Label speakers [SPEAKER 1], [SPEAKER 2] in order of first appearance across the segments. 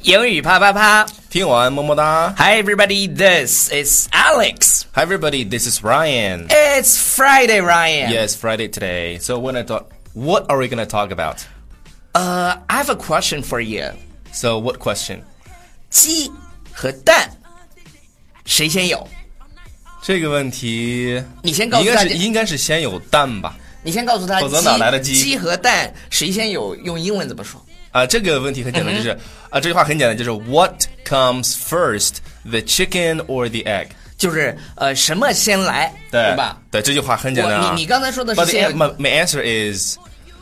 [SPEAKER 1] 英语啪啪啪，
[SPEAKER 2] 听完么么哒。
[SPEAKER 1] Hi everybody, this is Alex.
[SPEAKER 2] Hi everybody, this is Ryan.
[SPEAKER 1] It's Friday, Ryan.
[SPEAKER 2] Yes, Friday today. So what are we going to talk about?
[SPEAKER 1] I have a question for you.
[SPEAKER 2] So what question?
[SPEAKER 1] 鸡和蛋谁先有？
[SPEAKER 2] 这个问题
[SPEAKER 1] 你先告诉大家
[SPEAKER 2] 应该是先有蛋吧。
[SPEAKER 1] 你先告诉他，
[SPEAKER 2] 否则哪来的鸡？
[SPEAKER 1] 鸡和蛋谁先有？用英文怎么说？
[SPEAKER 2] 这个问题很简单，就是这句话很简单，就是 What comes first, the chicken or the egg？
[SPEAKER 1] 就是什么先来，对吧？
[SPEAKER 2] 对，这句话很简单啊。
[SPEAKER 1] 你刚才说的是先。
[SPEAKER 2] But my answer is,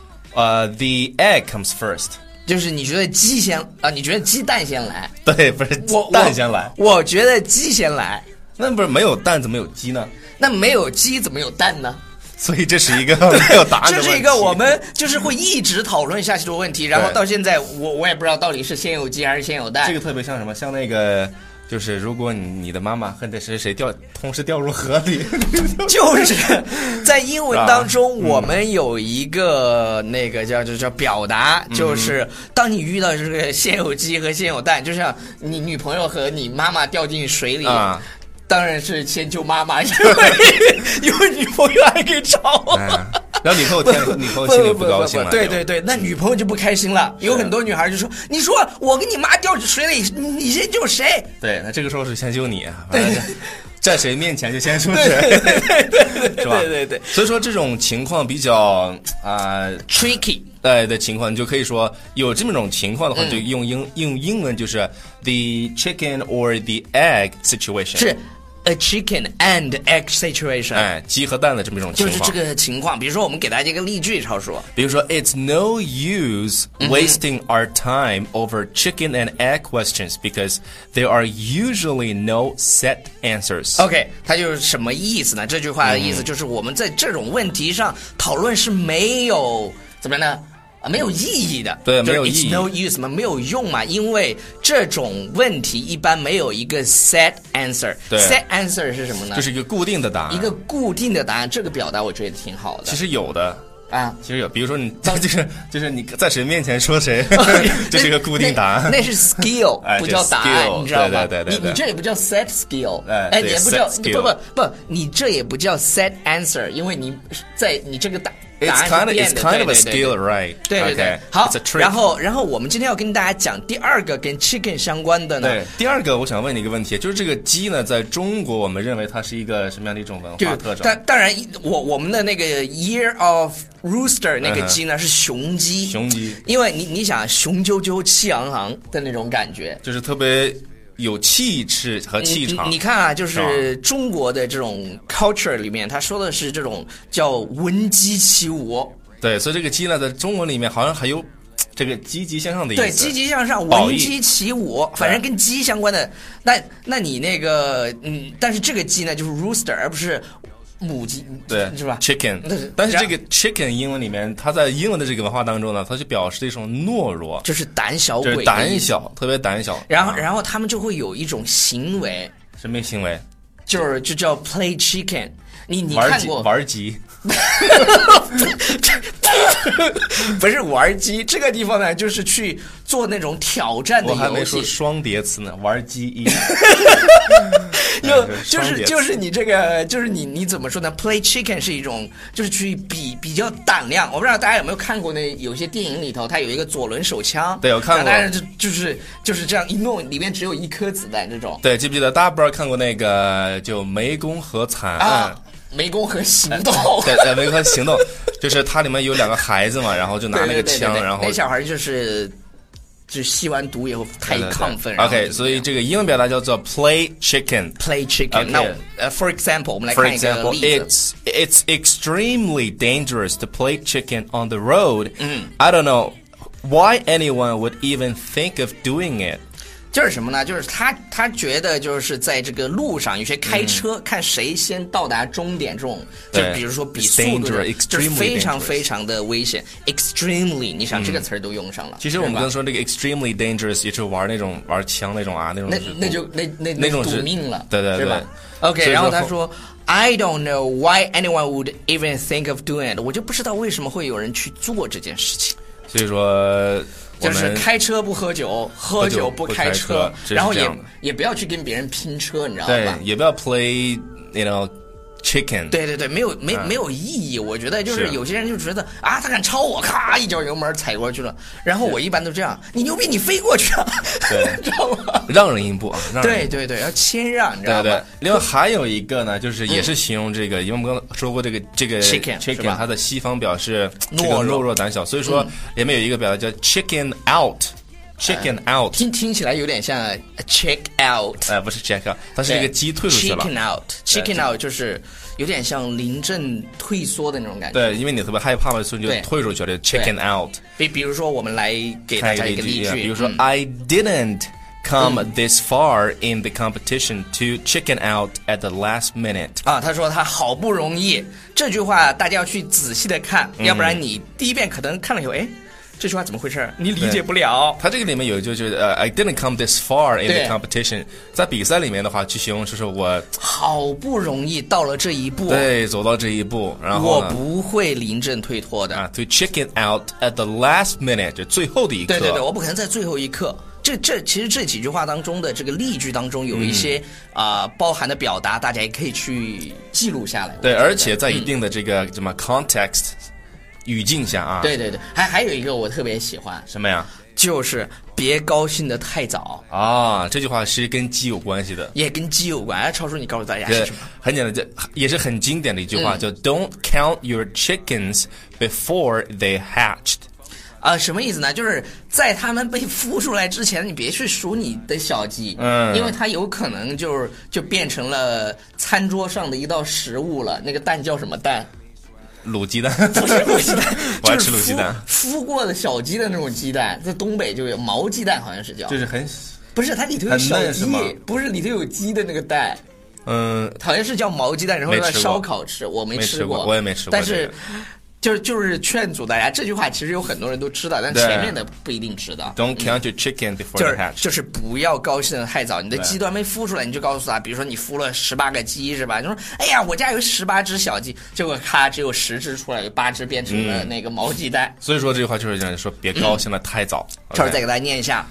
[SPEAKER 2] the egg comes first。
[SPEAKER 1] 就是你觉得鸡先你觉得鸡蛋先来？
[SPEAKER 2] 对，不是蛋先来。
[SPEAKER 1] 我觉得鸡先来。
[SPEAKER 2] 那不是没有蛋怎么有鸡呢？
[SPEAKER 1] 那没有鸡怎么有蛋呢？
[SPEAKER 2] 所以这是一个没有答案的问题。
[SPEAKER 1] 这是一个我们就是会一直讨论下去的问题，然后到现在我也不知道到底是先有鸡还是先有蛋。
[SPEAKER 2] 这个特别像什么？像那个就是如果你的妈妈和谁同时掉入河里，
[SPEAKER 1] 就是在英文当中我们有一个那个叫表达，就是当你遇到这个先有鸡和先有蛋，就像你女朋友和你妈妈掉进水里当然是先救妈妈，因为女朋友还可以找我。
[SPEAKER 2] 然后女朋友心里不高兴了。
[SPEAKER 1] 对，那女朋友就不开心了。有很多女孩就说：“你说我跟你妈掉水里，你先救谁？”对，
[SPEAKER 2] 那这个时候是先救你，在谁面前就先说谁，
[SPEAKER 1] 对，
[SPEAKER 2] 是吧？
[SPEAKER 1] 对。
[SPEAKER 2] 所以说这种情况比较
[SPEAKER 1] tricky。
[SPEAKER 2] 的情况，你就可以说有这么种情况的话，就用英文就是 the chicken or the egg situation。
[SPEAKER 1] 是。A chicken and egg situation，
[SPEAKER 2] 鸡和蛋的这么一种情况，
[SPEAKER 1] 就是这个情况。比如说，我们给大家一个例句，超说，
[SPEAKER 2] 比如说 ，It's no use wasting our time over chicken and egg questions because there are usually no set answers.
[SPEAKER 1] OK， 它就是什么意思呢？这句话的意思就是我们在这种问题上讨论是没有怎么呢？没有意义的，
[SPEAKER 2] 对，没有意义。
[SPEAKER 1] It's no use 嘛，没有用嘛，因为这种问题一般没有一个 set answer。
[SPEAKER 2] 对
[SPEAKER 1] ，set answer 是什么呢？
[SPEAKER 2] 就是一个固定的答案，
[SPEAKER 1] 一个固定的答案。这个表达我觉得挺好的。
[SPEAKER 2] 其实有的
[SPEAKER 1] 其实
[SPEAKER 2] 有，比如说你就是你在谁面前说谁，这是一个固定答案。
[SPEAKER 1] 那是 skill， 不叫答案，你知道吗？
[SPEAKER 2] 对，
[SPEAKER 1] 你这也不叫 set skill，
[SPEAKER 2] 也
[SPEAKER 1] 不叫不，你这也不叫 set answer， 因为你在你这个答案
[SPEAKER 2] It's kind of a skill, right?
[SPEAKER 1] 对，好。然后我们今天要跟大家讲第二个跟 chicken 相关的呢。
[SPEAKER 2] 对，第二个我想问你一个问题，就是这个鸡呢，在中国我们认为它是一个什么样的一种文化特征？
[SPEAKER 1] 当然，我们的那个 Year of Rooster 那个鸡呢是雄鸡，因为你想雄赳赳气昂昂的那种感觉，
[SPEAKER 2] 就是特别有气势和气场。
[SPEAKER 1] 你看就是中国的这种 culture 里面，他说的是这种叫闻鸡起舞。
[SPEAKER 2] 对，所以这个鸡呢，在中文里面好像还有这个积极向上的意思。
[SPEAKER 1] 对，积极向上，闻鸡起舞，反正跟鸡相关的。那你那个但是这个鸡呢，就是 rooster， 而不是母鸡，
[SPEAKER 2] 对，
[SPEAKER 1] 是吧
[SPEAKER 2] ？chicken， 但是这个 chicken 英文里面，它在英文的这个文化当中呢，它就表示一种懦弱，
[SPEAKER 1] 就是胆小鬼，
[SPEAKER 2] 就是胆小，特别胆小。
[SPEAKER 1] 然后他们就会有一种行为，
[SPEAKER 2] 什么行为？
[SPEAKER 1] 就叫 play chicken。你看过
[SPEAKER 2] 玩鸡？
[SPEAKER 1] 不是玩鸡，这个地方呢，就是去做那种挑战的游戏。
[SPEAKER 2] 我还没说双叠词呢，玩鸡一。
[SPEAKER 1] 就是你这个，就是你怎么说呢 ？Play chicken 是一种，就是去比较胆量。我不知道大家有没有看过有些电影里头，它有一个左轮手枪。
[SPEAKER 2] 对，我看过。
[SPEAKER 1] 但是就是这样一弄，里面只有一颗子弹这种。
[SPEAKER 2] 对，记不记得大家不知道看过那个就湄公河惨案？
[SPEAKER 1] 湄公河行动。
[SPEAKER 2] 对，湄公河行动，就是它里面有两个孩子嘛，然后就拿那个枪，然后
[SPEAKER 1] 那小孩就是吸完毒以后太亢奋。
[SPEAKER 2] OK， 所以这个英文表达叫做 play chicken。play
[SPEAKER 1] chicken。那for example， 我们来看一个例子。
[SPEAKER 2] It's extremely dangerous to play chicken on the road. I don't know why anyone would even think of doing it.
[SPEAKER 1] 就是什么呢？就是他觉得就是在这个路上，有些开车看谁先到达终点，这种就比如说比速度，就是非常非常的危险。Extremely， 你想这个词儿都用上了。
[SPEAKER 2] 其实我们刚才说这个 extremely dangerous 也是玩枪那种那种，
[SPEAKER 1] 那种赌命了，
[SPEAKER 2] 对，
[SPEAKER 1] 是吧 ？OK， 然后他说 I don't know why anyone would even think of doing it， 我就不知道为什么会有人去做这件事情。
[SPEAKER 2] 所以说
[SPEAKER 1] 就是开车不喝酒，喝酒不开车，然后也不要去跟别人拼车，你知道吧？
[SPEAKER 2] 对，也不要 play chicken。
[SPEAKER 1] 对，没有意义。我觉得就是有些人就觉得啊，他敢超我，咔一脚油门踩过去了。然后我一般都这样，你牛逼，你飞过去啊，知道吗？
[SPEAKER 2] 让人一步啊，
[SPEAKER 1] 对，要谦让，你知道吗？
[SPEAKER 2] 对。另外还有一个呢，就是也是形容这个，因为我们刚刚说过这个 chicken， 它的西方表示懦弱胆小，所以说里面有一个表达叫 chicken out。Chicken out
[SPEAKER 1] 听起来有点像 check out，
[SPEAKER 2] 不是 check out， 它是这个鸡退出去了。
[SPEAKER 1] Chicken out 就是有点像临阵退缩的那种感觉。
[SPEAKER 2] 对，因为你特别害怕嘛，所以你就退出去了。Chicken out。
[SPEAKER 1] 比如说，我们来给大家一个例句，
[SPEAKER 2] 比如说，I didn't come this far in the competition to chicken out at the last minute。
[SPEAKER 1] 啊，他说他好不容易，这句话大家要去仔细的看，要不然你第一遍可能看了以后，哎。这句话怎么回事？你理解不了。
[SPEAKER 2] 它这个里面有就是I didn't come this far in the competition， 在比赛里面的话，去形容就是我
[SPEAKER 1] 好不容易到了这一步，
[SPEAKER 2] 对，走到这一步，然后
[SPEAKER 1] 我不会临阵退脱的
[SPEAKER 2] 啊。To chicken out at the last minute， 就最后的一刻。
[SPEAKER 1] 对，我不可能在最后一刻。其实这几句话当中的这个例句当中有一些包含的表达，大家也可以去记录下来。
[SPEAKER 2] 对，而且在一定的这个什么 context。语境下啊，
[SPEAKER 1] 对，还有一个我特别喜欢，
[SPEAKER 2] 什么呀？
[SPEAKER 1] 就是别高兴得太早
[SPEAKER 2] 啊！这句话是跟鸡有关系的，
[SPEAKER 1] 也跟鸡有关。超叔，你告诉大家是什么？
[SPEAKER 2] 很简单，这也是很经典的一句话，叫 "Don't count your chickens before they hatched"。
[SPEAKER 1] 什么意思呢？就是在他们被孵出来之前，你别去数你的小鸡，因为它有可能就变成了餐桌上的一道食物了。那个蛋叫什么蛋？
[SPEAKER 2] 卤鸡蛋
[SPEAKER 1] 不是卤鸡蛋，
[SPEAKER 2] 我爱吃卤鸡蛋，
[SPEAKER 1] 孵过的小鸡的那种鸡蛋，在东北就有毛鸡蛋，好像是叫，
[SPEAKER 2] 就是
[SPEAKER 1] 不是它里头有小鸡，不是里头有鸡的那个蛋，好像是叫毛鸡蛋，然后在烧烤吃，我没吃过，
[SPEAKER 2] 我也没吃过，
[SPEAKER 1] 但是。就是劝阻大家，这句话其实有很多人都知道，但前面的不一定知道。
[SPEAKER 2] Don't count your chicken before they hatch。
[SPEAKER 1] 就是不要高兴的太早，你的鸡都还没孵出来，你就告诉他，比如说你孵了18个鸡是吧？你说，哎呀，我家有18只小鸡，结果咔只有10只出来，有8只变成了那个毛鸡蛋。
[SPEAKER 2] 所以说这句话就是讲说别高兴的太早。
[SPEAKER 1] 超儿再给大家念一下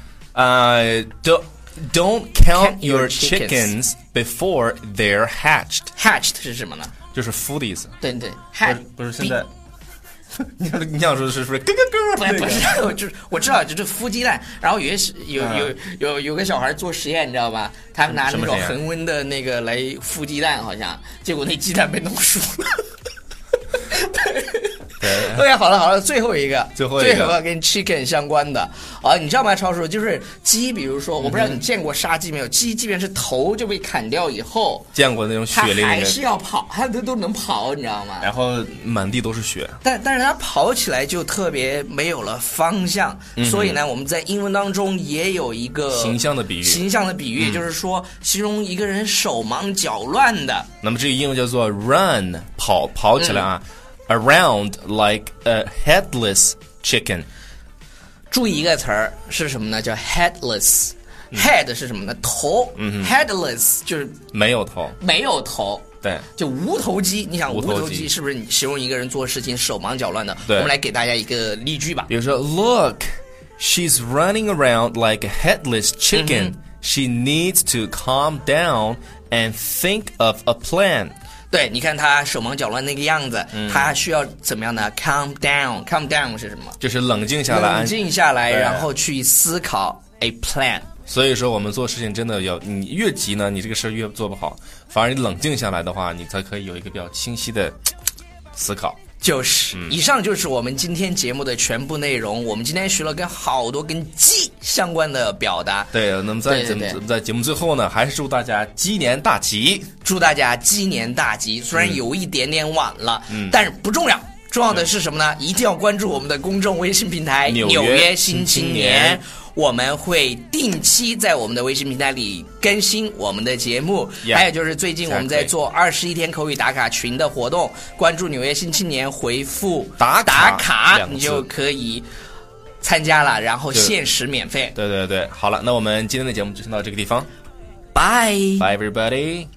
[SPEAKER 2] ，Don't count your chickens before they're hatched。
[SPEAKER 1] Hatched 是什么呢？
[SPEAKER 2] 就是孵的意思。
[SPEAKER 1] 对，hatch
[SPEAKER 2] 不是现在。你想说是不是？
[SPEAKER 1] 不是，就是我知道，就是孵鸡蛋，然后有个小孩做实验，你知道吧？他们拿那种恒温的那个来孵鸡蛋，好像结果那鸡蛋被弄熟了。OK， 好了，最后一个跟 chicken 相关的你知道吗？超叔，就是鸡，比如说，我不知道你见过杀鸡没有？鸡即便是头就被砍掉以后，
[SPEAKER 2] 见过那种血淋淋，
[SPEAKER 1] 它还是要跑，它都能跑，你知道吗？
[SPEAKER 2] 然后满地都是血，
[SPEAKER 1] 但是它跑起来就特别没有了方向，所以呢，我们在英文当中也有一个
[SPEAKER 2] 形象的比喻，
[SPEAKER 1] 就是说形容一个人手忙脚乱的。
[SPEAKER 2] 那么这个英文叫做 run， 跑起来啊。Around like a headless chicken。
[SPEAKER 1] 注意一个词儿是什么呢？叫 headless。Head 是什么呢？头。Headless 就是
[SPEAKER 2] 没有头。对，
[SPEAKER 1] 就无头鸡。你想无头鸡是不是你形容一个人做事情手忙脚乱的？我们来给大家一个例句吧。
[SPEAKER 2] 比如说 Look, she's running around like a headless chicken. She needs to calm down and think of a plan。
[SPEAKER 1] 对，你看他手忙脚乱那个样子，他需要怎么样呢 ？Calm down。Calm down 是什么？
[SPEAKER 2] 就是冷静下来，
[SPEAKER 1] 然后去思考 a plan。
[SPEAKER 2] 所以说，我们做事情真的你越急呢，你这个事儿越做不好。反而你冷静下来的话，你才可以有一个比较清晰的思考。
[SPEAKER 1] 以上就是我们今天节目的全部内容。我们今天学了好多跟鸡相关的表达。
[SPEAKER 2] 对，那么在节目最后呢，还是祝大家鸡年大吉！
[SPEAKER 1] 祝大家鸡年大吉！虽然有一点点晚了，但是不重要。重要的是什么呢？一定要关注我们的公众微信平台《纽约新青年》。我们会定期在我们的微信平台里更新我们的节目，还有就是最近我们在做21天口语打卡群的活动，关注纽约新青年，回复打卡你就可以参加了，然后限时免费。
[SPEAKER 2] 对，好了，那我们今天的节目就先到这个地方。
[SPEAKER 1] Bye
[SPEAKER 2] everybody。